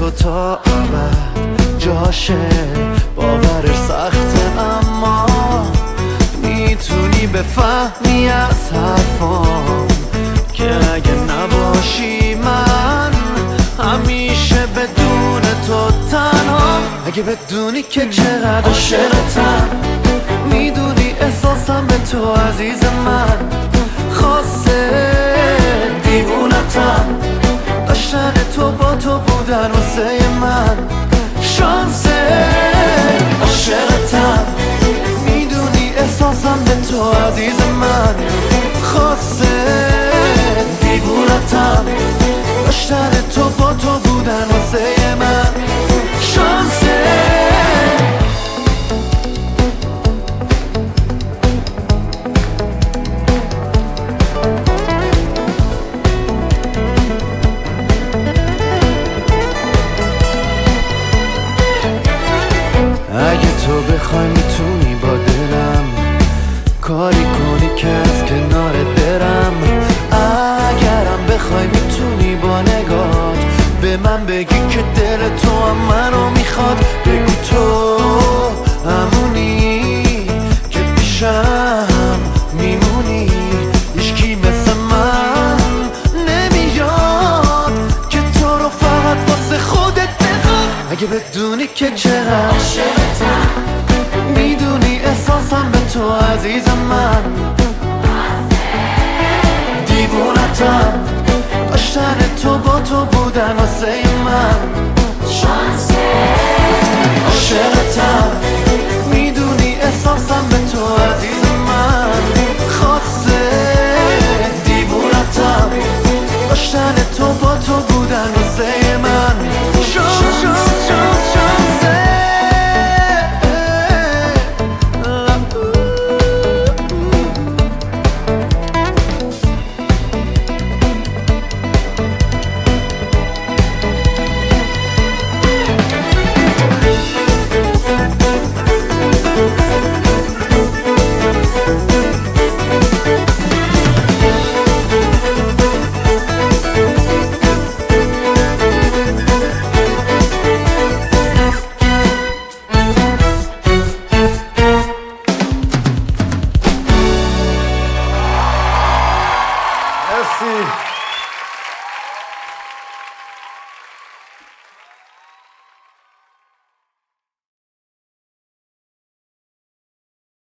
تو تا ابد جاشه. باورش سخته اما میتونی بفهمی از حرفام که اگه نباشی من همیشه بدون تو تنها. اگه بدونی که چقدر عاشقتم، میدونی احساسم به تو عزیز من خاصه دیوونتم. داشتن تو با تو بودن واسه من شانسه. عاشقتم، میدونی احساسم به تو عزیز من خاصه دیوونتم. داشتن تو با تو بودن واسه من شانسه. اگه تو بخوای میتونی با دلم کاری کنی که از کنارت برم. اگرم بخوای میتونی با نگات به من بگی که دل تو هم منو میخواد. بگو تو همونی که پیشم میمونی. هیچکی مثل من نمیاد که تو رو فقط واسه خودت بخواد. اگه بدونی که چقدر عاشقتم، میدونی احساسم به تو عزیز من دیوونتم. داشتن تو با تو بودن واسه من شانسه. عاشقتم